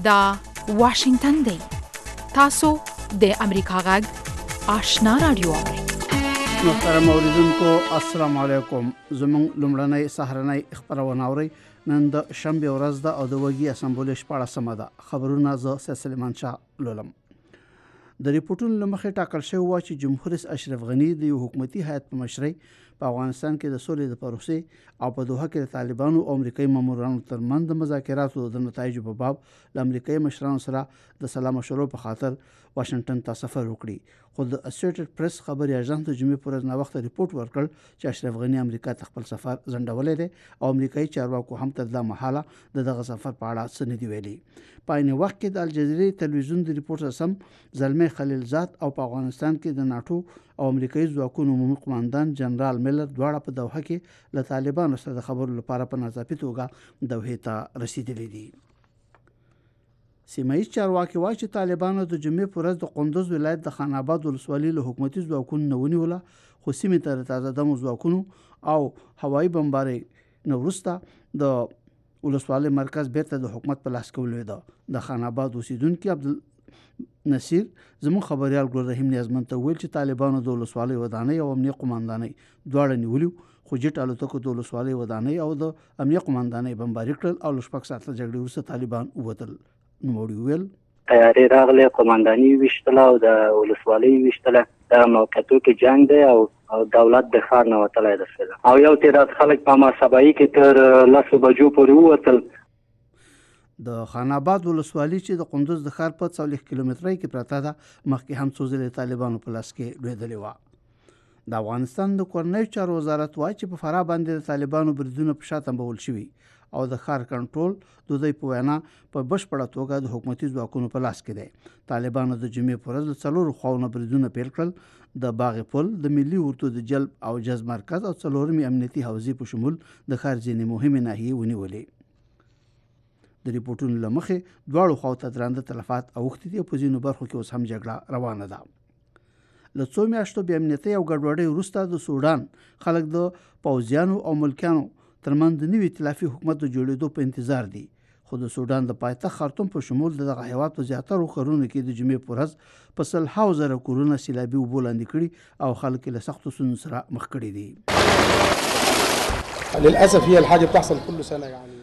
دا واشنگتن دی تاسو د امریکا غږ آشنا رادیو اورئ. محترم اوریدونکو السلام علیکم. زموږ لومړنۍ سهارنۍ خبرونه اورئ. نن د شنبه ورځ ده او د وګړي اسمبلی 14مه ده. خبرونه زه سلیمان شاه لولم. د ریپورتونو لمخې ټاکل شوی و چې جمهور رئیس اشرف غنی د یو حکومتي هیئت په مشرۍ په افغانستان کې د سولې د پروسې او په دوحه کې د طالبانو او امریکایي مامورانو ترمنځ د مذاکراتو د نتایجو په باب له امریکایي مشرانو سره د سلا مشورو په خاطر واشنگټن ته سفر وکړي. خو د اسوسییټډ پریس خبري اژانس د جمعې پر ورځ ناوخته ریپورت ورکړ چې اشرف غنی امریکا ته خپل سفر ځنډولی دی او امریکایي چارواکو هم تر دا مهاله دغه سفر په اړه څه نه دي ویلي. په عین وخت کې د الجزیرې تلویزیون د ریپورت سم زلمي خلیلزاد او په افغانستان کې د ناتو او امریکایي ځواکونو عمومي قوماندان جنرال میلر دواړه په دوحه کې له طالبانو سره د خبرو لپاره په ناڅاپي توګه دوحې ته رسیدلي دي. سیمه ییز چارواکي وایي چې طالبانو د جمعې پر ورځ د قندوز ولایت د خان آباد ولسوالۍ له حکومتي ځواکونو نه ونیوله، خو سیمې ته د تازه دمو ځواکونو او هوایي بمبارۍ نه وروسته د ولسوالۍ مرکز بیرته د حکومت په لاس کې ولوېده. د خان آباد اوسیدونکي عبدالنصیر زموږ خبریال ګل رحیم نیازمند ته وویل چې طالبانو د ولسوالۍ ودانۍ او امنیه قوماندانۍ دواړه نیولي، خو جټ الوتکو د ولسوالۍ ودانۍ او د امنیه قوماندانۍ بمباري کړل او له 6 ساعته جګړې وروسته طالبان ووتل. نوموړي وویل تیاری راغله، قومانداني ویشتله او د ولسوالۍ ویشتله. دا موقعیتو کې جنگ دی او دولت د ښار نه وتلی دی او یو تعداد خلک په ماسبایي کې تر 10 بجو پورې ووتل. د خان آباد ولسوالۍ چې د قندوز د ښار په 40 کیلومترۍ کې پرته ده مخکې هم څو ځلې طالبانو په لاس کې لوېدلې وه. د افغانستان د کورنیو چارو وزارت وایي چې په فراه باندې د طالبانو بریدونه په شا تنبول شوي او د ښار کنټرول د دوی په وینا په بشپړه توګه د حکومتي ځواکونو په لاس کې دی. طالبانو د جمعې پر ورځ له 4 خواونو بریدونه پیل کړل، د باغ پل، د ملي اردو د جلب او جذب مرکز او 4مې امنیتي حوزې په شمول د ښار ځینې مهمې ناحیې ونیولې. د ریپورتونو له مخې دواړو خواو ته درانده تلفات اوښتي دي او په ځینو برخو کې اوس هم جګړه روانه ده. له 2 میاشتو بې امنیتۍ او ګډوډۍ وروسته د سوډان خلک د پوځیانو او ملکیانو ترمنځ د نوي ائتلافي حکومت د جوړېدو په انتظار دي. خو د سوډان د پایتخت خرطوم په شمول دغه هیواد په زیاترو ښارونو کې د جمعې په ورځ په 100,000 کورونه سیلابي اوبو لاندې کړي او خلک له سختو ستونزو سره مخ کړي دي. للاسف هي الحاجه بتحصل كل سنه يعني.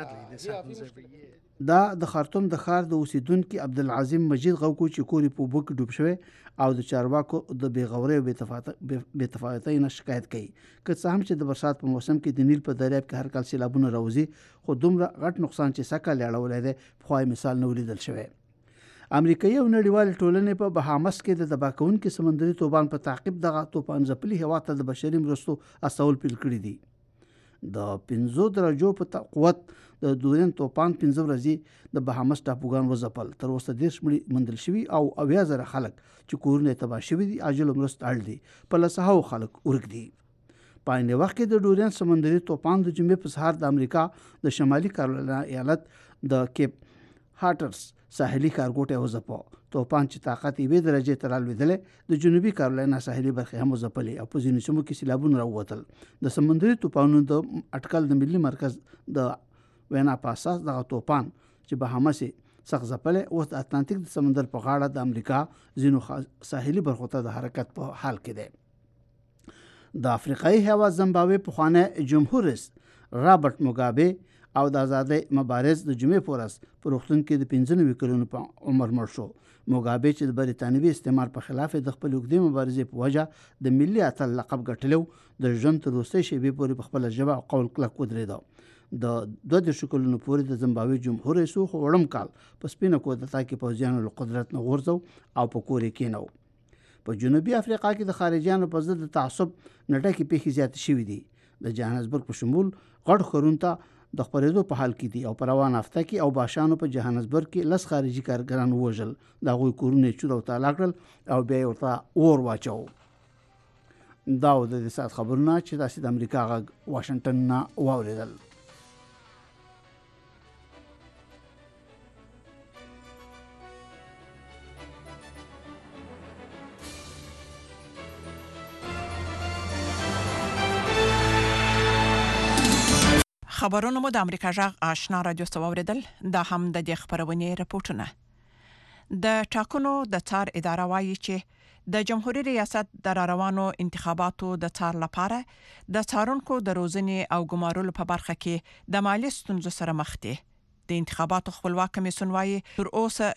دا د خرطوم د ښار د اوسیدونکي عبدالعظیم مجید غوکو چې کورې په اوبو کې ډوب شوی او د چارواکو د بېغورۍ او بېتفاوتۍ نه شکایت کوي. که څه هم چې د برسات په موسم کې د نیل په دریاب کې هر کال سیلابونه راوځي، خو دومره غټ نقصان چې سږ کال یې اړولی دی پخوا مثال نه ولیدل شوی. امریکایي او نړیوالې ټولنې په بهامس کې د تباه کوونکي سمندري طوفان په تعقیب دغه طوفان ځپلي هېواد ته د بشري مرستو استول پیل کړي دي. د 5 درجو په قوت د دورین طوفان 5 ورځې د بهامس ټاپوګان وځپل. تر اوسه 10 مړي موندل شوي او 80,000 خلک چې کورونه تباه شوي دي عاجل مرستو اړ دي. په 100 خلک ورک دي. په عین وخت کې د ډورین سمندري طوفان د جمعې په سهار د امریکا د شمالي کارولاینا ایالت د کیپ هاټرس ساحلي ښارګوټی وځپه. طوفان چې طاقت 1 درجې ته رالوېدلی د جنوبي کارولاینا ساحلي برخې هم وځپلې او په ځینو سیمو کې سیلابونه راووتل. د سمندري طوفانونو د اټکل د ملي مرکز د وینا په اساس دغه طوفان چې بهامس یې سخت ځپلی اوس د اتلانتیک د سمندر په غاړه د امریکا ځینو ساحلي برخو ته د حرکت په حال کې دی. د افریقایي هېواد زمبابوې پخوانی جمهور رئیس رابرټ موګابې او د ازادۍ مبارز د جمعې په ورځ په روغتون کې د 95 کلونو په عمر مړ شو. موګابې چې د برطانوي استعمار په خلاف د خپل اوږدې مبارزې په وجه د ملي اتل لقب ګټلی د ژوند تر وروستۍ شېبې پورې په خپله ژبه او قول کلک ودرېده. د 32 کلونو پورې د زمبابوې جمهور رئیس خو وړم کال په سپینه کودتا کې پوځیانو له قدرت نه غورځو او په کور یې کېنو. په جنوبي افریقا کې د خارجیانو په ضد د تعصب نټکې پیښې زیاتې شوي دي. د جهانسبرګ په شمول غټ ښارونو ته د خپرېدو په حال کې دي او په روان هفته کې او باشانو په جهانسبرګ کې 10 خارجي کارګران ووژل. د هغوی کورونه یې چور او تالا کړل او بیا یې ورته اور واچو. دا و د دې ساعت خبرونه چې تاسې د امریکا غږ واشنګټن نه واورېدل. خبرونه مو د امریکا جغ آشنا رادیو سواوریدل دا هم د دې خبرونه راپورټونه د ټاکنو د څار اداره وايي چې د جمهوریت ریاست د روانو انتخاباتو د څار لپاره د څارونکو د روزنې او ګمارلو په برخه کې د مالی ستونزو سره مخ دي. د انتخاباتو خپلواک کمیسیون وايي تر اوسه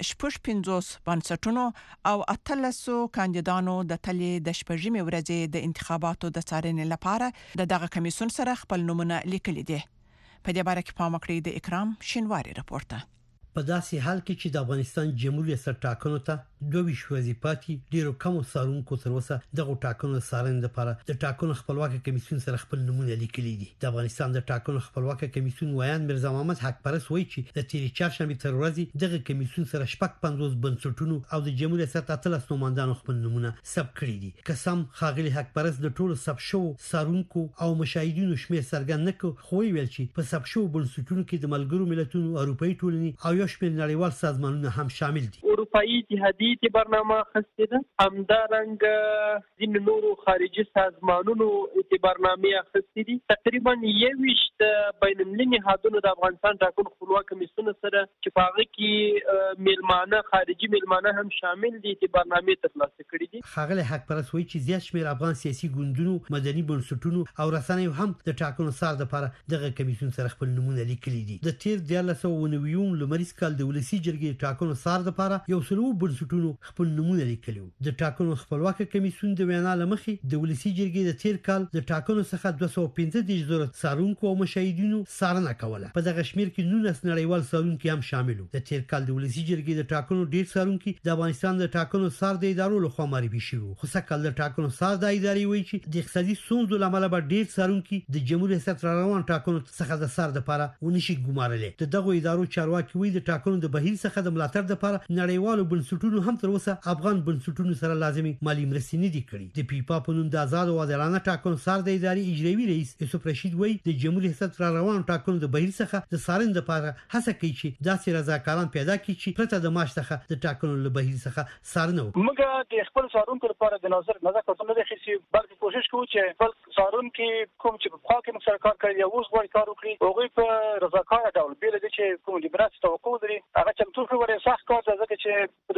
50 بنسټونو او 13 کاندیدانو د تلې د شپږمې ورځې د انتخاباتو د څارنې لپاره دغه کمیسیون سره خپل نومونه لیکلي دي. په دې باره کې پام وکړئ د اکرام شینواری راپورته. په داسې حال کې چې د افغانستان جمهوریت سره ټاکنو ته 22 وظیفاتي ډیرو کم څارونکو تر اوسه دغه ټاکنو څارنې لپاره د ټاکنو خپلواک کمیسیون سره خپل نمونه لیکلي دي. د افغانستان د ټاکنو خپلواک کمیسیون ویان مرزا محمد حق پرس وایي چې د تیری چهارشنبه تر ورځې دغه کمیسیون سره 50 بنسټونو او د جمهوریت سره 13 نوماندانو خپل نمونه ثبت کړي دي. قسم خاغلی حق پرس د ټولو ثبت شو څارونکو او مشاهدینو شمیر څرګند نه کړ، خو ویل چې په ثبت شو بنسټونو کې د ملګرو ملتونو اروپאי ټولنې او یو شمېر نړیوال سازمانونه هم شامل دي. اروپאי اتحادیه اعتبارنامه اخیستې ده، همدارنګه ځینې نورو خارجي سازمانونو اعتبارنامې اخیستې دي. تقریبا 21 د بین المللي نهادونو د افغانستان ټاکنو خپلواک کمیسیون سره چې په هغه کې میلمانه خارجي میلمانه هم شامل دي اعتبارنامې ترلاسه کړې دي. خاغلی حق پرس وایي چې زیات شمېر افغان سیاسي ګوندونو، مدني بنسټونو او رسنیو هم د ټاکنو څار لپاره دغه کمیسیون سره خپل نمونه لیکلي دي. د تیر 1990 لمریز کال د ولسی جرګې ټاکنو څار لپاره یو سلو بنسټونو خپل نمونه لیکلي. د ټاکنو خپلواک کمیسیون د وینا لمخې د ولسی جرګې د تیر کال د ټاکنو څخه 215 زره څارونکو او مشاهدینو څارنه کوله. په دغه شمیر کې 19 نړیوال څارونکي هم شامل وو. د تیر کال د ولسی جرګې د ټاکنو ډیر څارونکي د افغانستان د ټاکنو څار د ادارو لخوا معرفي شوي. خو سکهال د ټاکنو څار د ادارې وایي چې د اقتصادي ستونزو لامل به ډیر څارونکي د جمهوریت ریاست روان ټاکنو څخه د څار لپاره ونشي ګمارلې. دغه ادارو چارواکي وایي د ټاکنو د بهیر څخه د ملاتړ لپاره نړیوالو بنسټونو هم تر اوسه افغان بنسټونو سره لازمي مالی مرستې نه دي کړې. د پیپا په نوم د آزاد او عادلانه ټاکنو څار د ادارې اجرایي رئیس یوسف رشید وایي د جمهوریت ریاست روان ټاکنو د بهیر څخه د څارنې لپاره هڅه کوي چې داسې رضاکاران پیدا کړي چې پرته د معاش څخه د ټاکنو له بهیر څخه څارنه وکړي. موږ د خپل څارونکو لپاره د نظر کتنه نه خېسي، بلکې کوشش کوو چې خپل څارونکو کوم چې په خوا کې موږ سره کار کوي او اوس غواړي کار وکړي هغه په رضاکار ډول بیل دي چې کوم لیبراسي توقع لري هغه چمتو کوي سخت کار ځکه چې په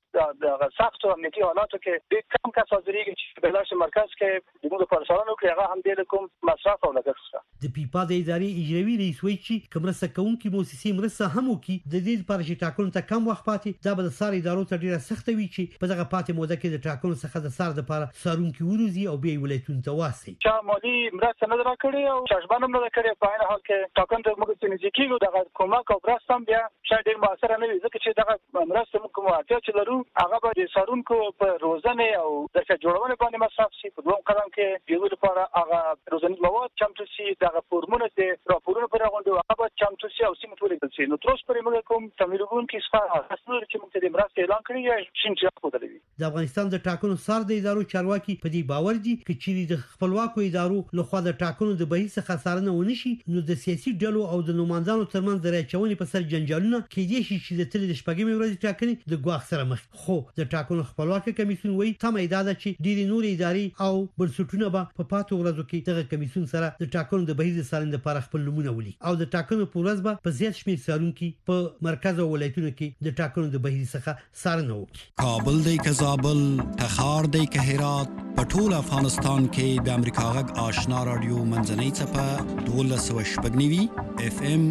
داسې سخت او امنیتي حالاتو کې د کم کس حاضرېږي چې په بلارش مرکز کې د موږ لپاره څارنه وکړي هغه هم د کوم مصرف او لګښت څخه. د پیپا د ادارې اجرایي رئیس وایي چې کومرسته کوونکي موسسې مرسته هم وکړي د دې لپاره چې ټاکنو ته کم وخت پاتې دا به د څار ادارو ته ډیره سخته وي چې په دغه پاتې موده کې د ټاکنو څخه د څار لپاره څارونکي وروزي او بیا ولایتونو ته واستي. چې مالي مرسته نه راکړي او شاشبان هم نه کړي په هر حال کې ټاکنو ته موږ چې نزدیکیږو دغه کومک او مرسته هم بیا شاید ډیر موثر نه وي ځکه چې دغه مرسته موږ کومه اړتیا چې لرو هغه به د څارونکو په روزنه او د جوړونې باندې مصرف شي. په دویم قدم کې د یو لپاره هغه روزنیز مواد چمتو شي، دغه فورمونه د راپورونو پر غونډه هغه چمتو شي او سیمه ټولې شي. نو تر اوسه پرې موږ کوم تمرین کې څه حاصل چې موږ د مرسته اعلان کړی یا شین چې خو درلوي. د افغانستان د ټاکنو څار د ادارو چارواکي په دې باور دي چې د خپلواکو ادارو لخوا د ټاکنو د بهیر څخه څارنه ونشي نو د سیاسي ډلو او د نوماندانو ترمنځ د راچونې په سر جنجالونه کېدای شي چې د تل د شپږمې ورځې ټاکنې د ګواښ سره مخ. خو د ټاکنو خپلواک کمیسیون وایي تمه ده چې ډېری نور ادارې او بنسټونه به په پاتو ورځو کې دغه کمیسیون سره د ټاکنو د بهیر څارنې لپاره خپل نمونه ولي او د ټاکنو په ورځ به په زیات شمېر څارونکي په مرکز او ولایتونو کې د ټاکنو د بهیر څخه څارنه وکړي. کابل دی که زابل، تخار دی که هرات، په ټول افغانستان کې د امریکا غږ آشنا رادیو منځنۍ څپه 1290 FM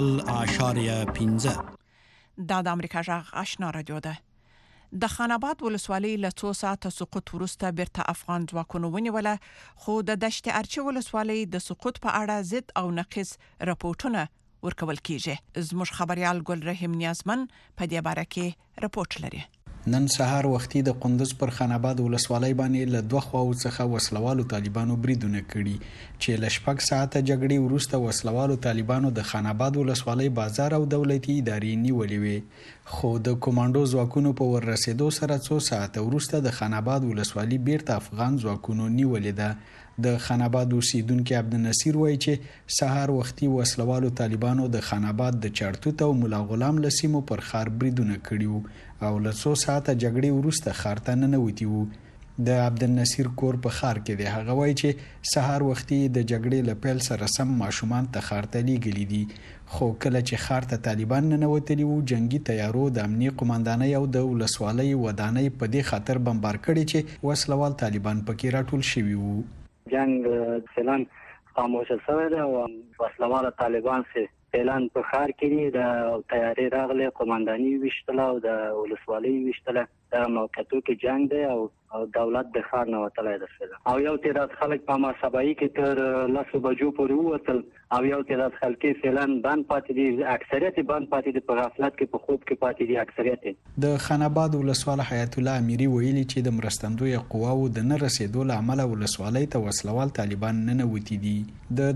0.15 دا د امریکا غږ آشنا رادیو ده. د خان آباد ولسوالۍ له څو ساعته سقوط وروسته بیرته افغان ځواکونو ونیوله، خو د دشت ارچي ولسوالۍ د سقوط په اړه ضد او نقیض راپورټونه ورکول کیږي. زموږ خبريال ګل رحیم نیازمن په دې باره کې راپورټ لري. نن سهار وختي د قندوز پر خان آباد ولسوالۍ باندې له دوه خواو څخه وسلوالو طالبانو بریدونه کړي چې له 6 ساعته جګړې وروسته وسلوالو طالبانو د خان آباد ولسوالۍ بازار او دولتي ادارې نیولې وې، خو د کمانډو ځواکونو په ورسېدو سره 2 ساعته وروسته د خان آباد ولسوالۍ بیرته افغان ځواکونو نیولې ده. د خان آباد اوسیدونکو عبدالنصیر وایي چې سهار وختي وسلوالو طالبانو د خان آباد د چارتوت او مولا غلام لسیمو پر خار بریدونه کړي او له 2 ساعته جګړې وروسته خار ته ننوتي وو. د عبدالنصیر کور په خار کې دی. هغه وایي چې سهار وختي د جګړې له پیل سره سم ماشومان ته ښار ته لیږلي دي، خو کله چې ښار ته طالبان ننوتلي وو جنگي تیارو د امني قماندانۍ او د ولسوالۍ ودانۍ په دې خاطر بمبار کړي چې وسلوال طالبان پکې راټول شوي وو. جنگ فعلا خاموش شوی دی او وسلوال طالبان سه اعلان په ښار کې د تیاری راغله قمانداني وشتله او د ولسوالۍ وشتله د موقعیتو کې جنگ دی او دولت د ښار نه وتلی دی او یو تعداد خلک په ماسبایي کې تر 10 بجو پورې ووتل او یو تعداد خلک فعلا بند پاتې دي، اکثریت بند پاتې دي، په غفلت کې په خوب کې پاتې دي اکثریت. د خان آباد ولسوال حیات الله امیری ویلي چې د مرستندوی قواو د نه رسیدو له امله ولسوالۍ ته وسلوال طالبان ننوتي دي. د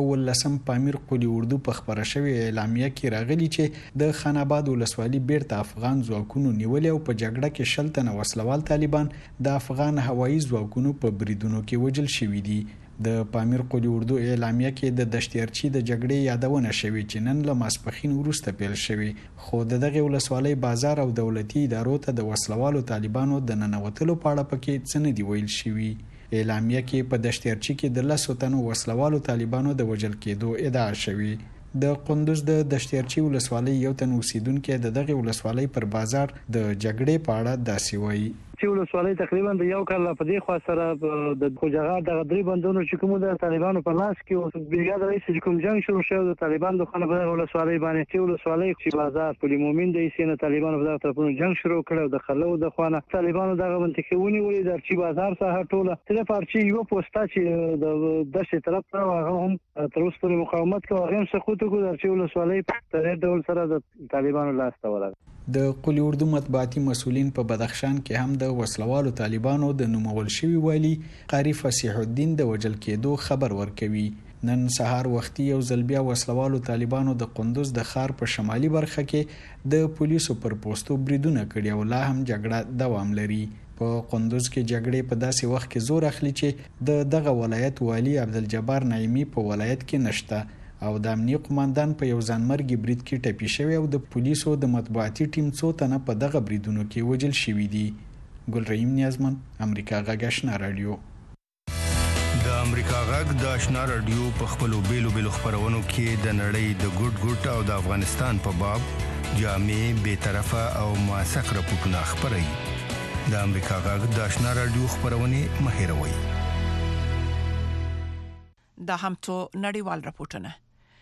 219 پامیر قلی اردو په خبره شوی اعلامیه کې راغلي چې د خان آباد ولسوالۍ بیرته افغان ځواکونو نیولې او په جګړه کې 10 تنه وسلوال طالبان د افغان هوایي ځواکونو په بریدونو کې وژل شوي دي. د پامیر قلی اردو اعلامیه کې د دشتیارچی د جګړې یادونه شوې چې نن له ماسپخین وروسته پیل شوی، خو دغه ولسوالۍ بازار او دولتي ادارو ته د وسلوالو طالبانو د ننوتلو په اړه پکې څه نه دی ویل شوی. اعلامیه کې په دشتیارچی کې د 10 تنو وسلوالو طالبانو د وژل کېدو ادعا شوی. د قندوز د دشتیارچی ولسوالۍ یو تن اوسیدونکو دغه ولسوالۍ پر بازار د جګړې په اړه داسې وایي. چې ولسوالۍ تقریبا د یو کال په دې خوا سره د خوجغا د درې بندونو چې کوم د طالبانو په لاس کې او بیګا د رئیس کوم جنگ شروع شو د طالبان د خانه په ولسوالۍ باندې چې ولسوالۍ چې بازار پولی مومن د ایسینه طالبانو په طرفونو جنگ شروع کړو د خلو د خوانه طالبانو دغه منطقه ونیولې د چې بازار سره ټوله تر پارچې یو پوسټا چې د دشت طرف ته هغه هم تر اوسه پورې مقاومت کوي، هغه هم سقوط کوي چې ولسوالۍ په تر ډول سره د طالبانو لاس ته ورغله. د قلی اردو مطبوعاتي مسولین په بدخشان کې هم د وسلوالو طالبانو د نومول شوی والی قاری فصیح الدین د وجل کېدو خبر ورکوي. نن سهار وختي یو ځل بیا وسلوالو طالبانو د قندوز د ښار په شمالي برخه کې د پولیسو پر پوسټو بریدونه کړي او لا هم جګړه دوام لري. په قندوز کې جګړې په داسې وخت کې زور اخلي چې دغه ولایت والی عبدالجبار نعیمی په ولایت کې نشته او د امنیه قوماندان په یو ځانمرګي برید کې ټپي شوی او د پولیسو د مطبوعاتي ټیم څو تنه په دغه بریدونو کې وژل شوي دي. ګل رحیم نیازمن، امریکا غږ آشنا رادیو. د امریکا غږ د آشنا رادیو په خپلو بیلو بیلو خبرونو کې د نړۍ د ګډ ګډ او د افغانستان په باب جامع بې طرفه او موثق راپورټونه خپروي. د امریکا غږ د آشنا رادیو خبرونه مه هېروئ. دا هم څو نړیوال راپورټونه.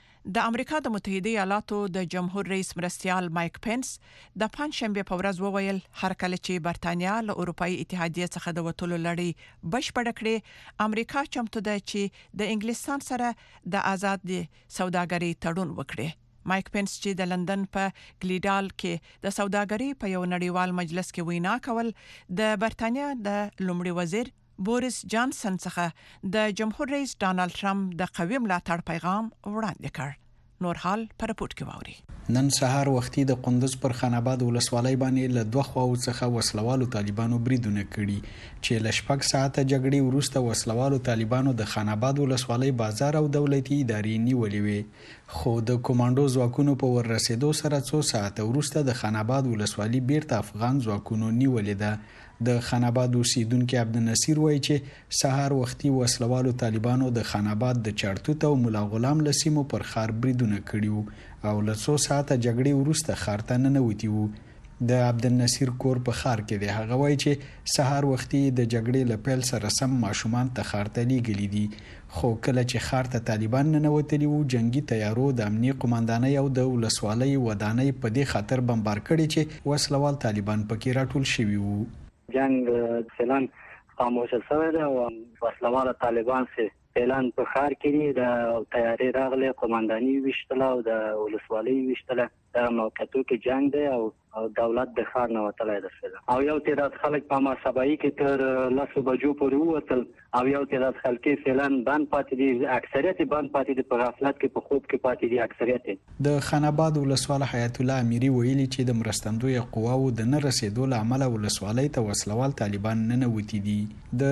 د امریکا د متحده ایالاتو د جمهور رئیس مرستیال مایک پنس د پنځشنبه په ورځ وویل هر کله چې برتانیا له اروپאי اتحادیه څخه د وټولو لړۍ بشپړ کړي، امریکا چمتو ده چې د انګلستان سره د آزاد سوداګرۍ تړون وکړي. مایک پنس چې د لندن په ګلیډال کې د سوداګرۍ په یو نړیوال مجلس کې وینا کول د برتانیا د لومړي وزیر بوریس جانسن څخه د جمهور رئیس ډانلډ ټرمپ د قوي ملاتړ پیغام وړاندې کړ. نور حال پر رپورت کې واوري. نن سهار وختي د قندوز پر خان آباد ولسوالۍ باندې له دوه خواو څخه وسلوالو طالبانو بریدونه کړي چې ل 6 ساعته جګړې وروسته وسلوالو طالبانو د خان آباد ولسوالۍ بازار او دولتي ادارې نیولې وې، خو د کمانډو ځواکونو په ورسېدو سره څو ساعته وروسته د خان آباد ولسوالۍ بیرته افغان ځواکونو نیولې ده. د خان آباد اوسیدونکو عبدالنصیر وایي چې سهار وختي وسلوالو طالبانو د خان آباد د چارتوت او مولا غلام لسیمو پر خار بریدونه کړي او له 2 ساعته جګړې وروسته خار ته ننوتي وو. د عبدالنصیر کور په خار کې دی. هغه وایي چې سهار وختي د جګړې له پیل سره سم ماشومان ته خار ته لیږلي دي، خو کله چې خار ته طالبان ننوتلي وو جنگي تیارو د امنیه قوماندانۍ او د ولسوالۍ ودانۍ په دې خاطر بمبار کړي چې وسلوال طالبان پکې راټول شوي وو. جنگ فعلا خاموش شوی دی او وسلوال طالبان سه اعلان په ښار کې د تیاری راغله قومانداني وشتله او د ولسوالۍ وشتله د موقعیتو کې جنگ دی او دولت د ښار نه وتلی دی او یو تعداد خلک په ماسبایي کې تر 10 بجو پورې ووتل او یو تعداد خلک فعلا بند پاتې دي، اکثریت بند پاتې دي، په غفلت کې په خوب کې پاتې دي اکثریت. د خان آباد ولسوال حیات الله امیری ویلي چې د مرستندوی قواو د نه رسیدو له امله ولسوالۍ ته وسلوال طالبان ننوتي دي. د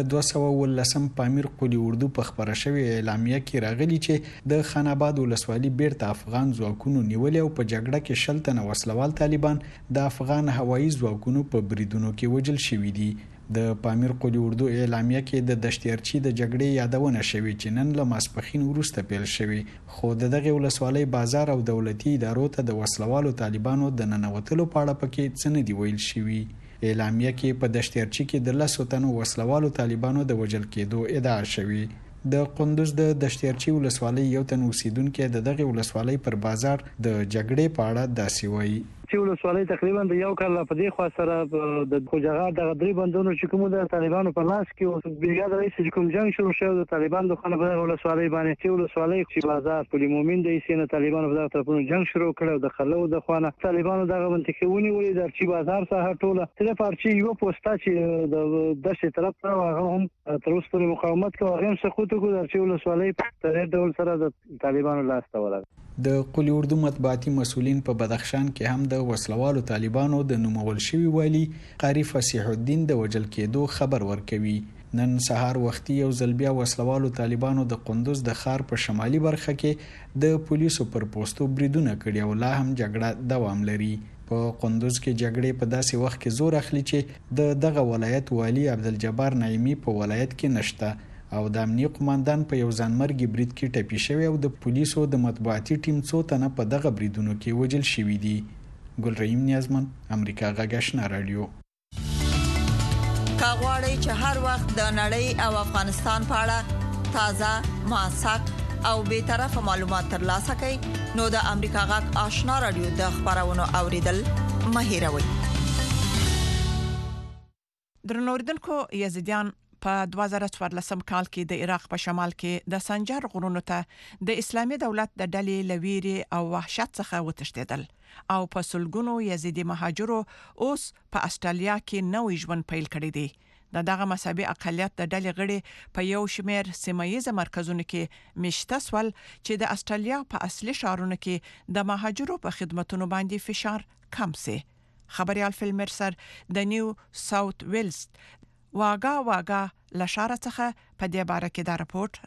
219 پامیر قلی اردو په خبره شوی اعلامیه کې راغلي چې د خان آباد ولسوالۍ بیرته افغان ځواکونو نیولې او په جګړه کې 10 تنه وسلوال طالبان د افغان هوایي ځواکونو په بریدونو کې وژل شوي دي. د پامیر قلی اردو اعلامیه کې د دشتیرچی د جګړې یادونه شوې چې نن له ماسپخین وروسته پیل شوې، خو دغه ولسوالۍ بازار او دولتي ادارو ته د وسلوالو طالبانو د ننوتلو په اړه پکې څه نه دی ویل شوی. اعلامیه کې په دشتیرچی کې د 10 تنو وسلوالو طالبانو د وژل کېدو ادعا شوې. د قندوز د دشتیرچی ولسوالۍ یو تن اوسیدونکو د دغه ولسوالۍ پر بازار د جګړې په اړه داسې وایي. چې ولسوالۍ تقریبا د یو کال په دې خوا سره د خوجغا د غدري بندونو چې کوم د طالبانو په لاس کې او بیګا رئیس چې کوم جنگ شروع شو د طالبان د خانه په ولسوالۍ باندې چې ولسوالۍ چې بازار پولی مومن د ایسینه طالبانو په طرفونو جنگ شروع کړو د خلو د خوانه طالبانو دغه منطقه ونیولې د چې بازار سره ټوله تل پارچي یو پوسټا چې د دشت طرف ته هغه هم تر اوسه پورې مقاومت کوي، هغه هم سقوط کوي چې ولسوالۍ په تر ډول سره د طالبانو لاس ته ورغله. د قلی اردو مطبوعاتي مسولین په بدخشان کې هم د وسلوالو طالبانو د نومول شوی والی قاری فصیح الدین د وجل کېدو خبر ورکوي. نن سهار وختي یو ځل بیا وسلوالو طالبانو د قندوز د ښار په شمالي برخه کې د پولیسو پر پوسټو بریدونه کړي او لا هم جګړه دوام لري. په قندوز کې جګړې په داسې وخت کې زور اخلي چې دغه ولایت والی عبدالجبار نعیمی په ولایت کې نشته او د امنیه قوماندان په یو ځانمرګي برید کې ټپي شوی او د پولیسو د مطبوعاتي ټیم څو تنه په دغه بریدونو کې وژل شوي دي. ګل رحیم نیازمن، امریکا غږ آشنا رادیو. کاغوري چې هر وخت د نړۍ او افغانستان په اړه تازه موثق او به طرفه معلومات ترلاسه کړئ نو د امریکا غږ آشنا رادیو د خبرونو اوریدل مه هیروئ. درنوردونکو، یزیدیان په 2014 کال کې د عراق په شمال کې د سنجر غرونو ته د اسلامي دولت د ډلې لويري او وحشت څخه وتښتیدل او په سلګونو یزیدي مهاجرو اوس په استرالیا کې نوې ژوند پیل کړی دی. دغه مذهبي اقلیت د ډلې غړي په یو شمېر سیمایي مرکزونو کې مشته سول چې د استرالیا په اصلي ښارونو کې د مهاجرو په خدماتونو باندې فشار کم سي. خبريال فیلمرسر د نیو ساوث ویلز واګه لشاره څخه په دې باره کې دا راپورټ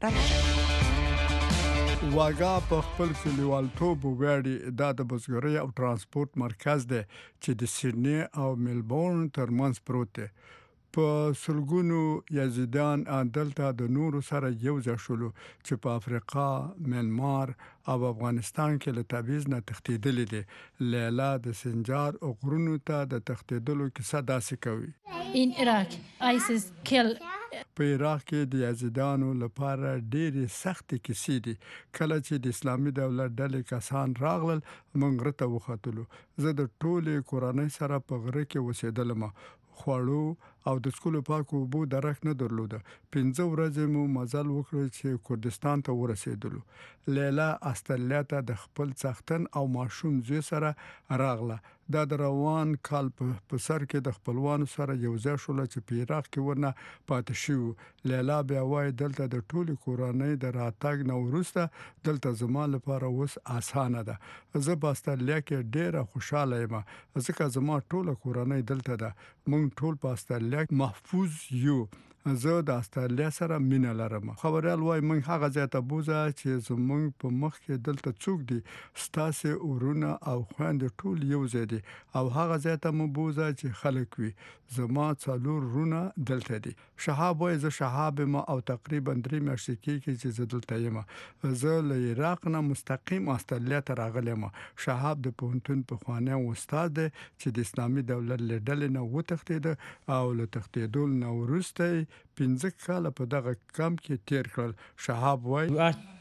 راغلی. واګه په خپل کلیوالتوب ویاړي دا د بزګرۍ او ترانسپورت مرکز دی چې د سیدنی او ملبورن ترمنځ پروت دی. په سلګونو یزیدان دلته د نورو سره یو ځای شول چې په افریقا، منمار او افغانستان کې له تبعیض نه تښتیدلې دي. لیلا د سنجار او غرونو ته د تښتیدلو کیسه داسې کوي. In Iraq, ISIS kill په عراق کې د یزیدانو لپاره ډېری سخت کیسې دي. کله چې د اسلامي دولت ډلې کسان راغلل موږ غرته وختلو. زه د ټولې کورنۍ سره په غره کې اوسېدلم. خوړو او د سکولو پاکو بو درک نه درلوده. 15 ورځې مو مزل وکړ چې کردستان ته ورسېدلو. لیلا استرالیا ته د خپل څښتن او ماشوم زوی سره راغله. دا د روان کال په سر کې د خپلوانو سره یو ځای شول چې په عراق کې ورنه پاتې شو. لیلا بیا وایي دلته د ټولو کورنۍ د راتګ نو وروسته دلته زما لپاره اوس اسانه ده. زه په استرالیا کې ډېره خوشاله یم ځکه زما ټوله کورنۍ دلته ده. موږ ټول په استرالیا محفوظ یو. زه د استرالیا سره مینه لرم. خبريال وای موږ هغه ځای ته بوزه چې زموږ په مخ کې دلته څوک دي ستاسو ورونه او خويند ټول یو ځای دي او هغه ځای ته مو بوزه چې خلک وي. زما څلور رونه دلته دي. شهاب وای زه شهاب ما او تقریبا 3 میاشتې کې چې زه دلته یم. زه له عراق نه مستقیم استرالیا ته راغلم. شهاب د پونتون په خوانه استاد دی چې د اسلامي دولت له ډلې نه وتښتید او له تښتیدل نو ورسته 15 کال په دغه کمپ کې تیر کړل. شهاب وای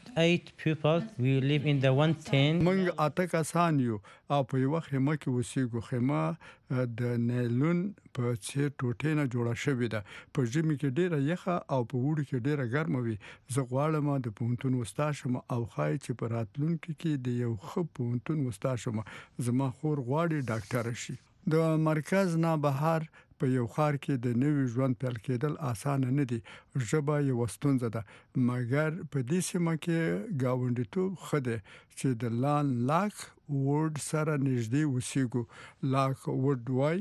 8 people we live in the 110 موږ اته کسان یو او په یو خیمه کې اوسېږو. خیمه د نیلون په څیر ټوټې نه جوړه شوې ده. په ژمي کې ډیره یخه او په وړو کې ډیره ګرمه وي. زه غواړم د پونتون استاد شم او خای چې په راتلونکي کې د یو خپ پونتون استاد شم. زما خور غواړي ډاکټر شي. د مرکز نه بهر په یو خار کې د نوې ژوند پیل کېدل اسانه نه دي. ژبه یو ستونزه ده مګر په دې سیمه کې گاونډیتوب خده چې د لان لاک ورډ سره نږدې اوسېږو. لاک ورډ وای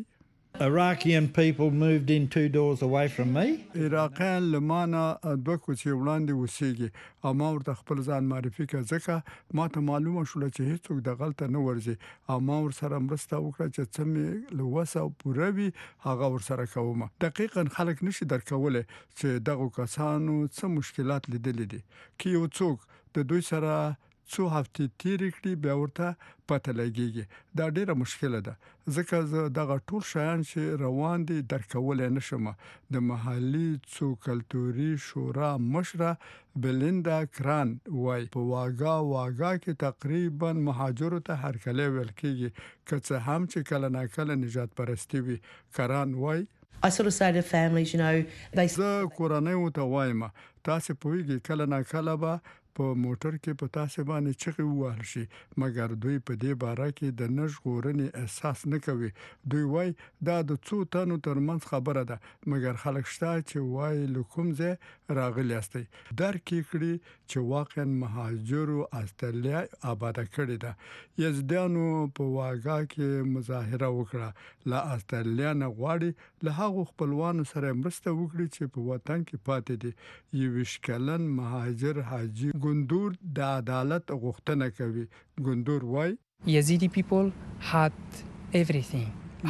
Iraqian people moved in 2 doors away from me. عراقیان لمانه دوه کوڅې وړاندې اوسېږي او ما ورته خپل ځان معرفي کړ ځکه ما ته معلومه شوله چې هیڅوک د غلطه نه ورځي او ما ورسره مرسته وکړه چې څه مې له وسه پوره وي هغه ورسره کوم. دقیقاً خلک نشي درکولی چې دغه کسانو څه مشکلات لیدلي دي که یو څوک د دوی سره څو هفتې تیرې کړي بیا ورته پته لګیږي. دا ډیره مشکله ده ځکه زه دغه ټول شیان چې روان دي درکولی نشم. د محلي څو کلتوري شورا مشره بلیندا کران وای په واګا کې تقریبا مهاجرو ته هرکلی ویل کیږي که څه هم چې کله ناکله نجات پرستی وي. کران وای I sort of say to families, you know, زه کورنۍ ته وایم تاسو پوهیږئ کله ناکله به په موټر کې په تاسو باندې چغې ووهل شي مګر دوی په دې باره کې د نه ژغورنې احساس نه کوي. دوی وای دا د څو تنو ترمنځ خبره ده مګر خلک شته چې وای له کوم ځای راغلي یاستئ درک یې کړي چې واقعا مهاجرو استرالیا آباده کړې ده. یزدیانو په واګا کې مظاهره وکړه له استرالیا نه غواړي له هغو خپلوانو سره مرسته وکړي چې په وطن کې پاتې دي. 21 کلن مهاجر حاجی ګندور د عدالت غوښتنه کوي. ګندور وای Yazidi people had everything.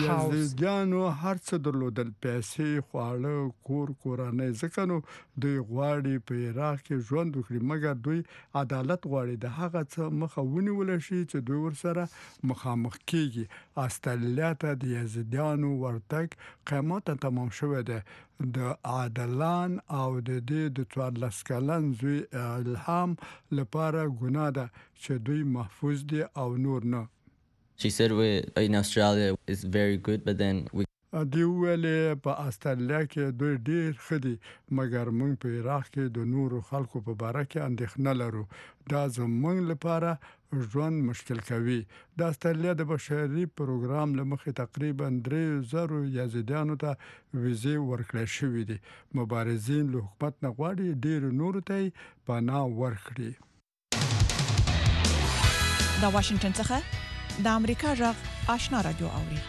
یزدیانو هر څه درلودل پیسې خواړه کور کورانه ځکه نو دوی غواړي په عراق کې ژوند وکړي مګر دوی عدالت غواړي د هغه څه مخه ونیول شي چې دوی ورسره مخامخ کیږي. استرالیا ته د یزدیانو ورتګ قیامت تمام شوه ده. د عادلان او د دې د 14 کلن زوی الهام لپاره ګناه ده چې دوی محفوظ دي او نور نه. She said we in Australia is very good but then we دی ویلې په استرالیا کې دوی ډیر خدي مګر موږ په عراق کې د نورو خلکو په باره کې اندېښنه لرو. دا زموږ لپاره ژوند مشکل کوي. د استرالیا د بشري پروګرام لمخې تقریبا 3000 یزیدیانو ته ویزې ورکړل شوې دي. مبارزین له حکومت نه غواړي ډیر نور ته پناه ورکړي. د واشنگټن څخه د امریکا غږ آشنا رادیو اوري.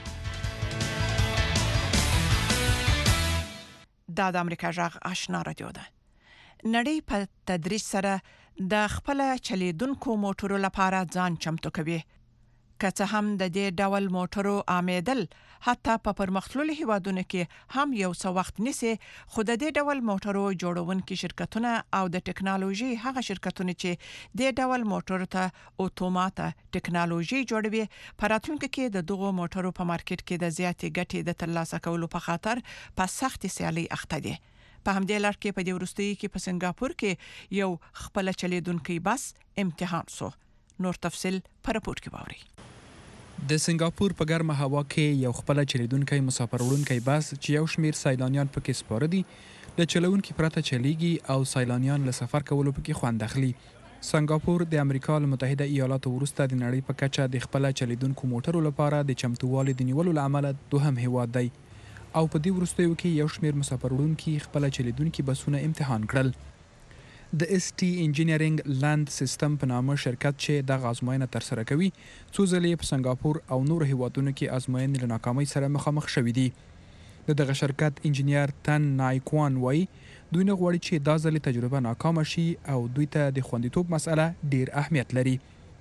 دا د امریکا غږ آشنا رادیو ده. نړۍ په تدریج سره د خپل چلیدونکو موټرو لپاره ځان چمتو کوي. که څه هم د دې ډول موټرو آمیدل حتی په پرمختللو هیوادونو کې هم یو څه وخت نیسي خو د دې ډول موټرو جوړونکي شرکتونه او د ټکنالوژي هغه شرکتونه چې د ډول موټرو ته اتومات ټکنالوژي جوړوي په راتلونکي کې د دغو موټرو په مارکیټ کې د زیاتې ګټې د ترلاسه کولو په خاطر په سخت سیالي اخته دي. په همدې لړ کې په دې وروستي کې په سنگاپور کې یو خپل چلیدونکي بس امتحان شو. نور تفصيل په رپورت کې باوري. د سنگاپور په ګرمه هوا کې یو خپل چلیدونکي مسافر وړونکي بس چې یو شمیر سیلانیان پکې سپاره دي د چلونکي پرته چلیږي او سیلانیان له سفر کولو پکې خوند اخلي. سنگاپور د امریکا متحده ایالاتو وروسته د نړۍ په کچه د خپل چلیدونکو موټرو لپاره د چمتووالي د نیولو لامل دوهم هیواد دی او په دې وروستیو کې یو شمیر مسافر وړونکي خپل چلیدونکي بسونه امتحان کړل. د اس ټي انجینیرینګ لاند سیستم په نامه شرکت چې د غازماینه تر سره کوي څو ځلې په سنگاپور او نور هیوادونو کې ازموینې له ناکامۍ سره مخامخ شوې دي. دغه شرکت انجینیر تن نایکوان وایي دوی نه غواړي چې دا ځلې تجربه ناکامه شي او دوی ته د خوندیتوب مسله ډیر اهمیت لري.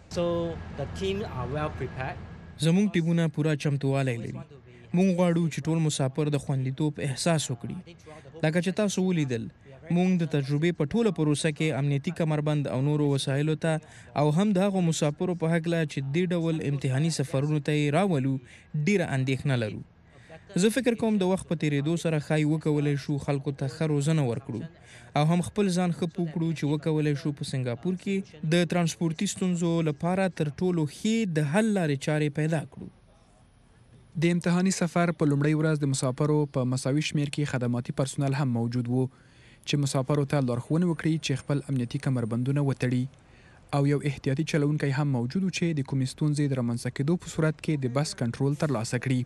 زموږ ټیمونه پوره چمتووالی لري. موږ غواړو چې ټول مسافر د خوندیتوب احساس وکړي. لکه چې تاسو ولیدل موږ د تجربې په ټوله پروسه کې امنیتي کمربند او نورو وسایلو ته او هم د هغو مسافرو په هکله چې دې ډول امتحاني سفرونو ته یې راولو ډیره اندېښنه لرو. زه فکر کوم د وخت په تیریدو سره ښایي وکولی شو خلکو ته ښه روزنه ورکړو او هم خپل ځان ښه پوه کړو چې وکولی شو په سنګاپور کې د ترانسپورتي ستونزو لپاره تر ټولو ښې د حل لارې چارې پیدا کړو. د امتحاني سفر په لومړۍ ورځ د مسافرو په مساوي شمیر کې خدماتي پرسونل هم موجود وو چې مسافرو ته لارښوونه وکړي چې خپل امنیتي کمربندونه وتړي او یو احتیاطي چلونکی هم موجود و چې د کومې ستونزې د رامنځته کېدو په صورت کې د بس کنټرول ترلاسه کړي.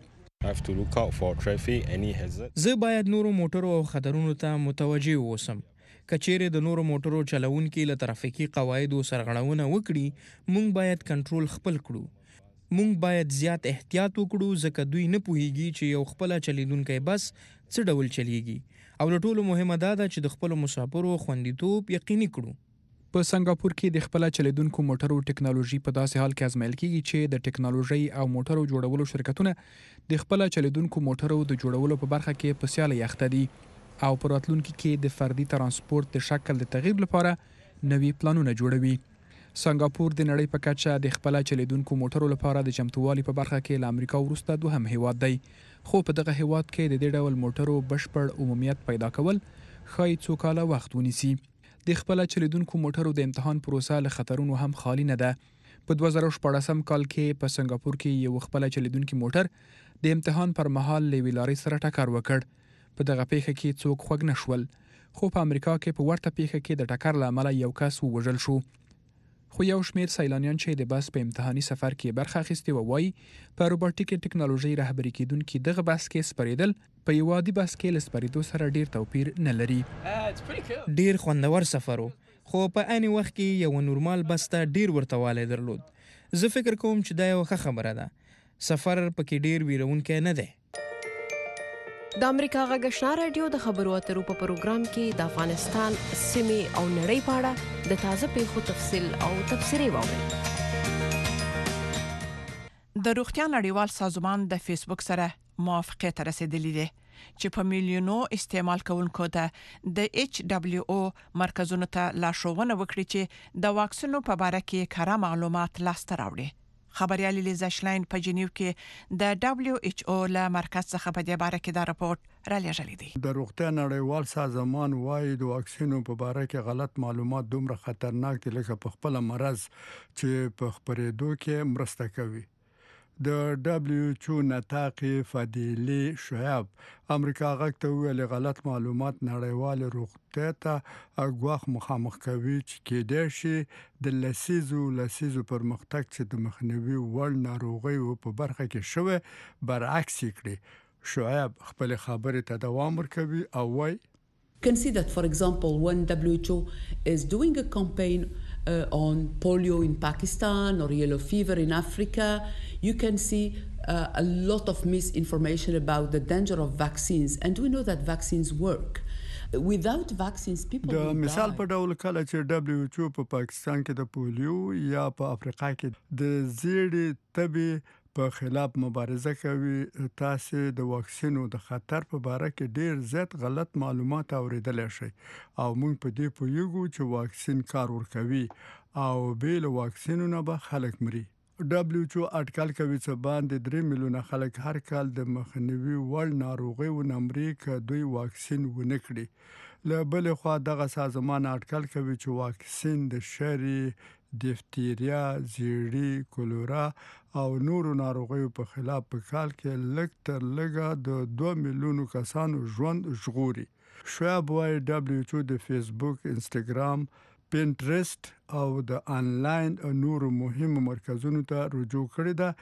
زه باید نورو موټرو او خطرونو ته متوجه اوسم. که چیرې د نورو موټرو چلونکي له ترافیکي قواعدو سرغړونه وکړي موږ باید کنټرول خپل کړو. مونږ باید زیات احتیاط وکړو ځکه دوی نه پوهیږي چې یو خپل چلیدونکي بس څه ډول چلیږي او له ټولو مهمه دا ده چې د خپل مسافرو خوندیتوب یقیني کړو. په سنگاپور کې د خپل چلیدونکو موټرو ټکنالوژي په داسې حال کې ازمایل کیږي چې د ټکنالوژي او موټرو جوړولو شرکتونه د خپل چلیدونکو موټرو د جوړولو په برخه کې په سیاله یخته دي او په راتلونکي کې د فردي ترانسپورت د شکل د تغییر لپاره نوي پلانونه جوړوي. سنگاپور د نړۍ په کچه د خپل چلیدونکو موټرو لپاره د چمتووالي په برخه کې له امریکا وروسته دوهم هیواد دی، خو په دغه هیواد کې د دې ډول موټرو بشپړ عمومیت پیدا کول ښایي څو کاله وخت ونیسي. د خپل چلیدونکو موټرو د امتحان پروسه له خطرونو هم خالی نه ده. په 2014 کال کې په سنگاپور کې یو خپل چلیدونکو موټر د امتحان پر مهال له ویلارې سره ټکر وکړ. په دغه پیښه کې څوک خوږ نشول، خو په امریکا کې په ورته پیښه کې د ټکر له امله یو کس ووژل شو. خو یو شمیر سیلانیان چې د بس په امتحاني سفر کې برخه اخیستې و وایي په روبوټیک ټکنالوژي رهبري کېدونکي دغه بس کې سپریدل په یو عادي بس کې له سپریدو سره ډیر توپیر نه لري. ډیر خوندور سفر خو په عین وخت کې یو نورمال بس ته ډیر ورتوالی درلود. زه فکر کوم چې دا یو ښه خبره ده. سفر پکې ډیر ویرونکی نه دی. د امریکا غږ آشنا رادیو د خبرو اترو په پروګرام کې د افغانستان سیمې او نړۍ په اړه د تازه پیښو تفصیل او تبصرې واورئ. د روغتیا نړیوال سازمان د فیسبوک سره موافقه ته رسیدلې ده چې په میلیونو استعمال کوونکو ته د WHO مرکزونو ته لارښوونه وکړي چې د واکسینو په اړه کې کره معلومات لاسته راوړي. خبريال لیزا شلاین په جنیو کې د WHO له مرکز څخه په دې باره کې دا راپورټ را لېږلی دی. د روغتیا نړیوال سازمان وايي د واکسینو په باره کې غلط معلومات دومره خطرناک دي لکه په خپل مرض چې په خبرېدو کې مرسته کوي. د WHO نطاق فادیلی شعیب امریکا غږ ته ویل غلط معلومات نړیوال روغتیا ته غواخ مخامخ کوي چې کېدای شي د لسیزو پرمختګ چې د مخنیوي وړ ناروغیو په برخه کې شوه برعکس کړي. شعیب خپل خبرې ته دوام ورکوي او وايي can see that, for example, when WHO is doing a campaign on polio in Pakistan or yellow fever in Africa, you can see a lot of misinformation about the danger of vaccines. And we know that vaccines work. Without vaccines, people will die. د مثال په ډول کله چې WHO په پاکستان کې د پولیو یا په افریقا کې د زیړې تبې په خلاف مبارزه کوي، تاسو د واکسینو د خطر په اړه کې ډیر زیات غلط معلومات اوریدل شي او موږ په دې پوهیږو چې واکسین کار ورکوي او بیل واکسینو نه به خلک مري. WHO اټکل کوي چې باندې 3 میلیونه خلک هر کال د مخنیوي وړ ناروغیو نمرې ک دوی واکسین ونه کړي. له بل خوا دغه سازمان اټکل کوي چې واکسین د شری دیفتیریا، زیړی، کولرا او نورو ناروغیو په خلاف په کال کې لږ تر لږه د 2 میلیونو کسانو ژوند ژغوري. شعیب وايي WHO د فیسبوک، انستګرام، پینټرست او د انلاین نورو مهمو مرکزونو ته رجوع کړی ده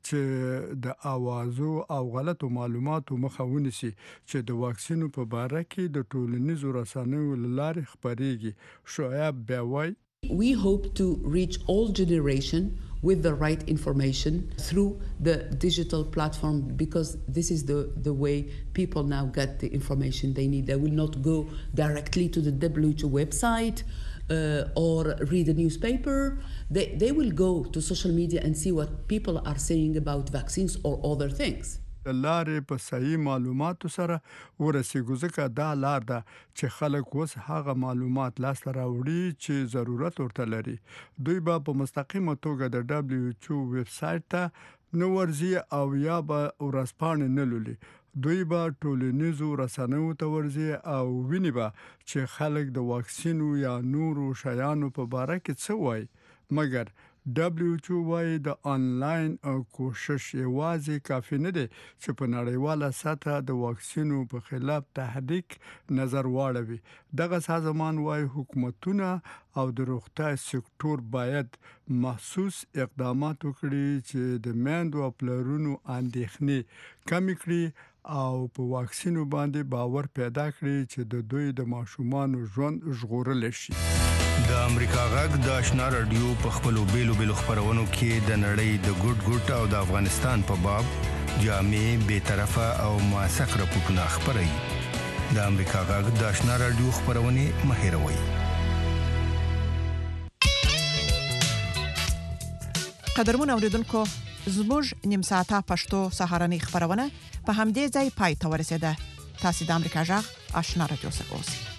چې د اوازو او غلطو معلوماتو مخه ونیسي چې د واکسینو په اړه کې د ټولنیزو رسنیو لارې خبريږي. شعیب بیا وايي we hope to reach all generation with the right information through the digital platform because this is the way people now get the information they need. They will not go directly to the WHO website or read a newspaper. They will go to social media and see what people are saying about vaccines or other things. لارې په صحیح معلوماتو سره ورسېږو ځکه دا لار ده چې خلک اوس هغه معلومات لاسته راوړي چې ضرورت ورته لري. دوی به په مستقیمه توګه د WHO ویب سایټ ته نه ورځي او یا به ورځپاڼې نه لولي. دوی به ټولنیزو رسنیو ته ورځي او ویني به چې خلک د واکسینو یا نورو شیانو په اړه کې څه وایي. مګر WHO وايي د انلاین کوشش یوازې کافي نه دی چې په نړیواله سطح د واکسینو په خلاف تحریک نظر واړوي. دغه سازمان وايي حکومتونه او د روغتیا سکتور باید محسوس اقدامات وکړي چې د میندو او پلرونو اندېښنې کم کړي او په واکسینو باندې باور پیدا کړي چې د دوی د ماشومانو ژوند ژغورل شي. د امریکا غږ د آشنا رادیو په خپلو بیلو خبرونو کې د نړۍ د ګډ او د افغانستان په باب جامع به طرفه او موثق راپورټونه خبري د امریکا غږ د آشنا رادیو خبرونه مهیروي. قدرمن اوریدونکو زموږ نیم ساعته پښتو سهارنۍ خبرونه په همدې ځای پای ته ورسیده. تاسو د امریکا غږ آشنا رادیو سره اوسئ.